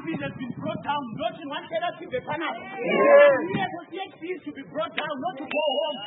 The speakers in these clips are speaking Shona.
fees has been brought down, not in one therapy, the panel. Yes, fees to be brought down, not to go home.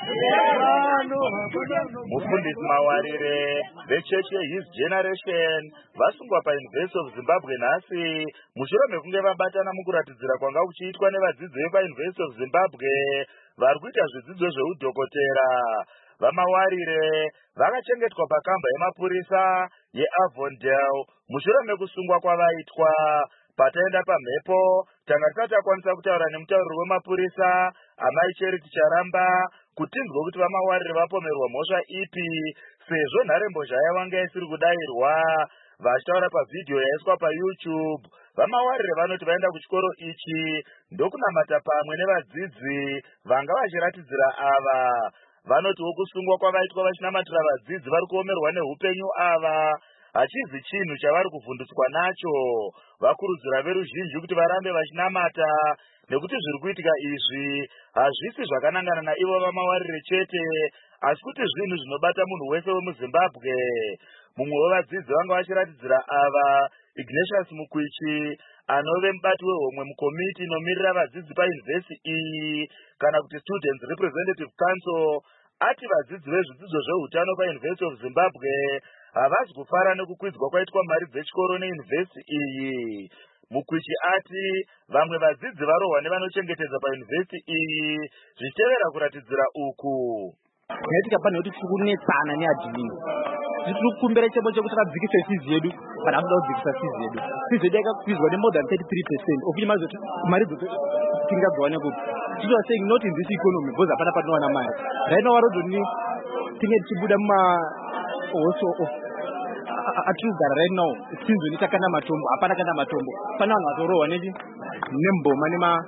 Mufundisi Mawarire vecheche His Generation vasungwa paUniversity of Zimbabwe nhasi mushure mekunge vabatana mukuratidzira kwanga kuchiitwa nevadzidzi vepaUniversity of Zimbabwe vari kuita zvidzidzo zveudhokotera. VaMawarire vakachengetwa pakamba yemapurisa yeAvondale mushure mekusungwa kwavaitwa. Pataenda pamhepo tanga tisati takwanisa kutaura nemutauriri wemapurisa Amai Charity Charamba kuti tinzwe kuti VaMawarire vapomerwa mhosva ipi sezvo nharembozha yavanga isiri kudairwa. Vachitaura pavhidhiyo yaiswa paYouTube, VaMawarire vanoti vaenda kuchikoro ichi ndokunamata pamwe nevadzidzi vanga vachiratidzira ava. Vanotiwo kusungwa kwavaitwa vachinamatira vadzidzi vari kuomerwa neupenyu ava hachizi chinhu chavari kuvhundutswa nacho. Vakurudzira veruzhinji kuti varambe vachinamata nekuti zviri kuitika izvi hazvisi zvakanangana naivo VaMawarire chete asi kuti zvinhu zvinobata munhu wese wemuZimbabwe. Mumwe wevadzidzi vanga vachiratidzira ava Ignatius Mukwichi anove mubati wehomwe mukomiti inomirira vadzidzi paUniversity iyi kana kuti Students Representative Council ati vadzidzi vezvidzidzo zveutano paUniversity of Zimbabwe havasi kufara nekukwidzwa kwaitwa mari dzechikoro neUniversity iyi. Mukwichi ati vamwe vadzidzi varohwa nevanochengetedza paUniversity iyi zvichitevera kuratidzira uku. Netika pane kuti tikunetsana neadmin. Tiri kukumbira chemo chekuti vadzikise fees yedu kana vanoda kudzikisa fees yedu. Fees yedu yakakwizwa more than 33% of which mari tingadziwane kupi. People are saying not in this economy because hapana patinowana mari. Right now varodoni tinge tichibuda also atirigara right now tinzwe nitakanda matombo hapana kanda matombo pana vanhu vatorohwa nemboma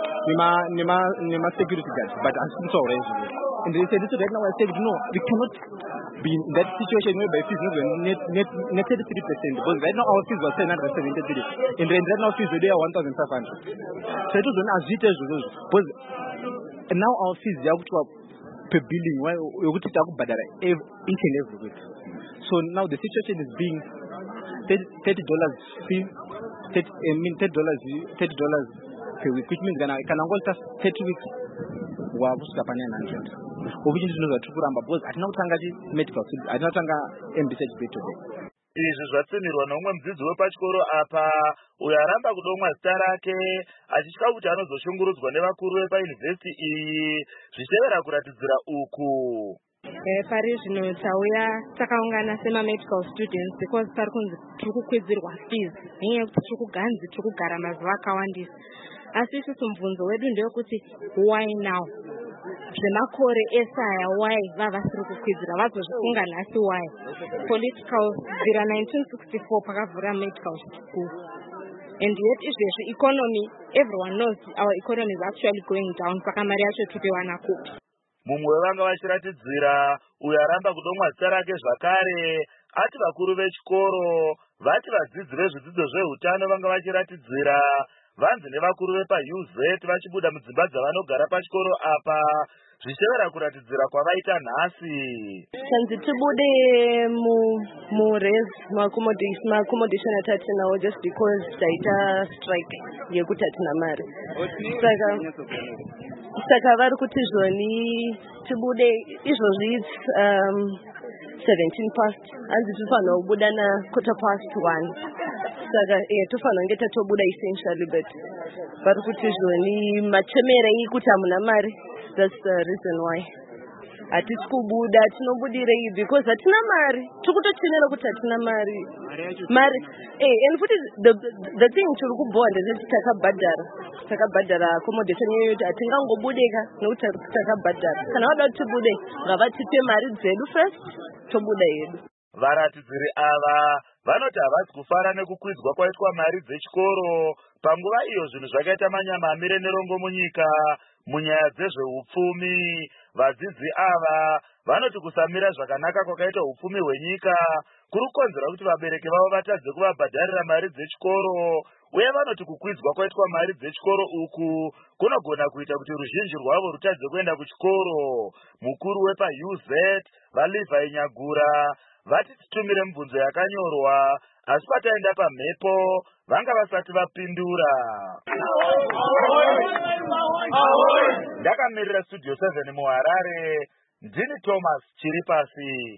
nema security guards but asikusaura izvozvo. And they said this right now I said no, we cannot be in that situation whereby fees net 33% because right now our fees was 773 and right now fees today are 1,500. So it was as it is because now our fees they are per billing yokuti takubhadhara each and every week. So now the situation is being $30 fee, $30 per week, which means kana ngolta 30 weeks wakusvika pane 900. Obviously zvinhu zvatiri kuramba because hatina kutanga medical field, hatina kutanga MD certificate today. Izvi zvatsimirwa nomumwe mudzidzi wepachikoro apa uyo aramba kudomwa zita rake achitya kuti anozoshungurudzwa nevakuru vepaUniversity iyi zvichitevera kuratidzira uku. Pari zvino tauya takaungana semamedical students because pari kunzi tiri kukwidzirwa fees nenyaya yekuti tiri kuganzi tiri kugara mazuva akawandisa. Asi isusu mubvunzo wedu ndewekuti why now? Zvemakore esaya why vavasiri kukwidzira vazozvifunga nhasi why? Political bvira 1964 pakavhura medical school. And yet izvezvi economy, everyone knows our economy is actually going down. Saka mari yacho tiriwana kupi? Mumwe wevanga vachiratidzira uyo aramba kudomwa zita rake zvakare ati vakuru vechikoro vati vadzidzi vezvidzidzo zveutano vanga vachiratidzira vanzi nevakuru vepaUZ vachibuda mudzimba dzavanogara pachikoro apa zvichitevera kuratidzira kwavaita nhasi. Tanzi tibude accommodation atatinawo just because taita strike yekuti hatina mari. Saka vari kuti zvoni tibude izvozvi 17 past hanzi tifanira kubuda na 1:15. Saka tofanira kunge tatobuda essentially but vari kuti zvoni machemere ekuti hamuna mari. That's the reason why. Hatisi kubuda tinobudirei because hatina mari. Tikutochenera kuti hatina mari. And futi the thing tiri kubhuwa ndezvekuti takabhadhara accommodation yedu hatingangobudeka nekuti takabhadhara. Kana vada kuti tibude ngavatipe mari dzedu first tobuda yedu. Varatidziri ava vanoti havasi kufara nekukwidzwa kwaitwa mari dzechikoro panguva iyo zvinhu zvakaita manyama amire nerongo munyika munyaya dzezveupfumi. Vadzidzi ava vanoti kusamira zvakanaka kwakaita upfumi hwenyika kuri kukonzera kuti vabereki vavo vatadze kuvabhadharira mari dzechikoro uye vanoti kukwidzwa kwaitwa mari dzechikoro uku kunogona kuita kuti ruzhinji rwavo rutadze kuenda kuchikoro. Mukuru wepaUZ vaLevi Nyagura vatititumire mibvunzo yakanyorwa, asi pataenda pamhepo vanga vasati vapindura. Ndakamirira Studio 7 muHarare, ndini Thomas Chiripasi.